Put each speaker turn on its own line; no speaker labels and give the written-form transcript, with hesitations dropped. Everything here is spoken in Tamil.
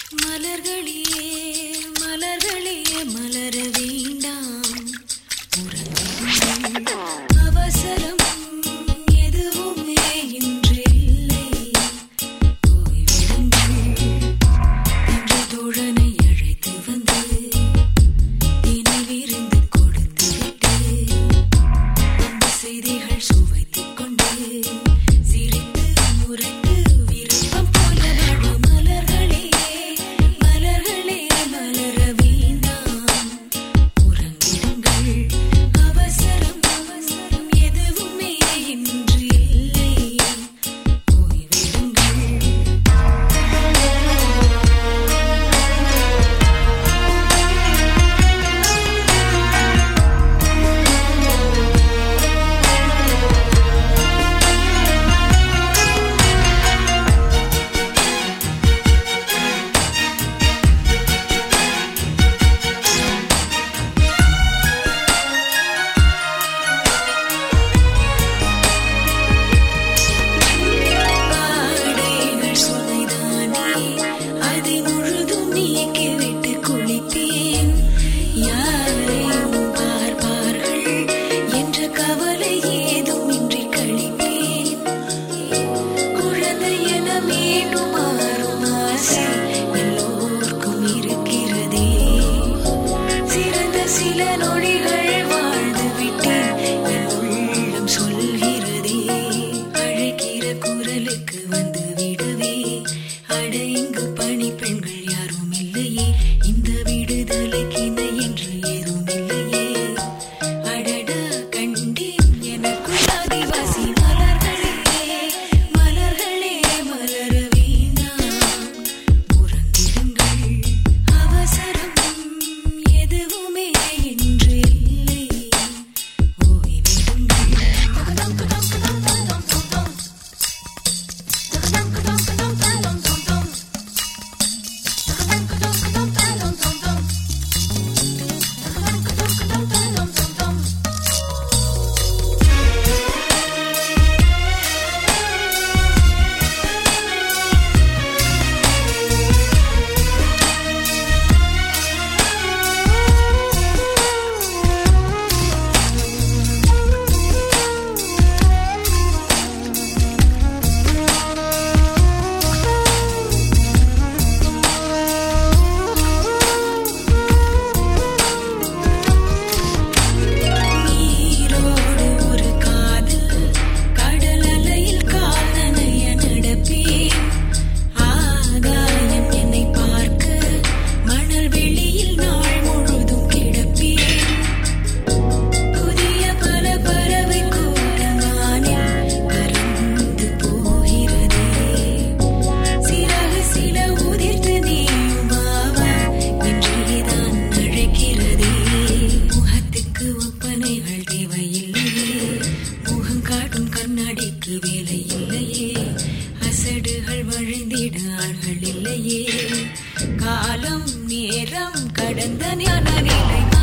மலர்களே மலர்களே மலர வேண்டாம் உறங்குங்கள். அவசரம் எதுவுமே இன்றில்லை. ஓய்வெடுங்கள் என்று தோழனை அழைத்து வந்து நினைவிருந்து கொடுத்து விட்டு அந்த செய்திகள் சுவைத்துக் கொண்டு சிரித்து முறைத்து விருப்பம் போல வாழ மலர்களே மலர்களே மலர வேண்டாம் உறங்கிடுங்கள். அவசரம் அவசரம் எதுவுமே இன்று இல்லை. ஓய்வெடுங்கள். பாடைகள் சுவைதானே அதை முழுதும் நீக்கிவிட்டு குளித்தேன். யாரையும் பார்ப்பார்கள் என்ற கவலை ஏதும் இன்றி கழிப்பேன். குழந்தை என மீண்டும் மாறும் ஆசை எல்லோருக்கும் இருக்கிறதே. சிறந்த சில நொடிகள் வாழ்ந்து விட்டேன் என் உள்ளம் சொல்கிறதே. அழைக்கிற குரலுக்கு வந்து விடவே அட இங்கு பணி பெண்கள் யாரும் இல்லையே. இந்த விடுதலைக்கு இணை என்று ஏதும் இல்லையே. அடடா கண்டேன் எனக்குள் ஆதிவாசி மலர்களே மலர்களே மலர வேண்டாம் உறங்கிடுங்கள். அவசரம் எதுவுமே இன்று இல்லை. ஓய்வெடுங்கள். நீரோடு ஒரு காதல் கடல் அலையில் கால் நனைய நடப்பேன். ஆகாயம் என்னை பார்க்க மணல் வெளியில் நாள் முழுதும் கிடப்பேன். புதிய பல பறவை கூட்டம் வானில் பறந்து போகிறதே. சிறகு சில உதிர்த்து நீயும் வாவா என்றேதான் அழைக்கிறதே. முகத்துக்கு ஒப்பனைகள் தேவையில்லையே. முகம் காட்டும் கண்ணாடிக்கு வேலை இல்லையே. அசடுகள் வழிந்திட ஆள்கள் இல்லையே. காலம் நேரம் கடந்த ஞான நிலை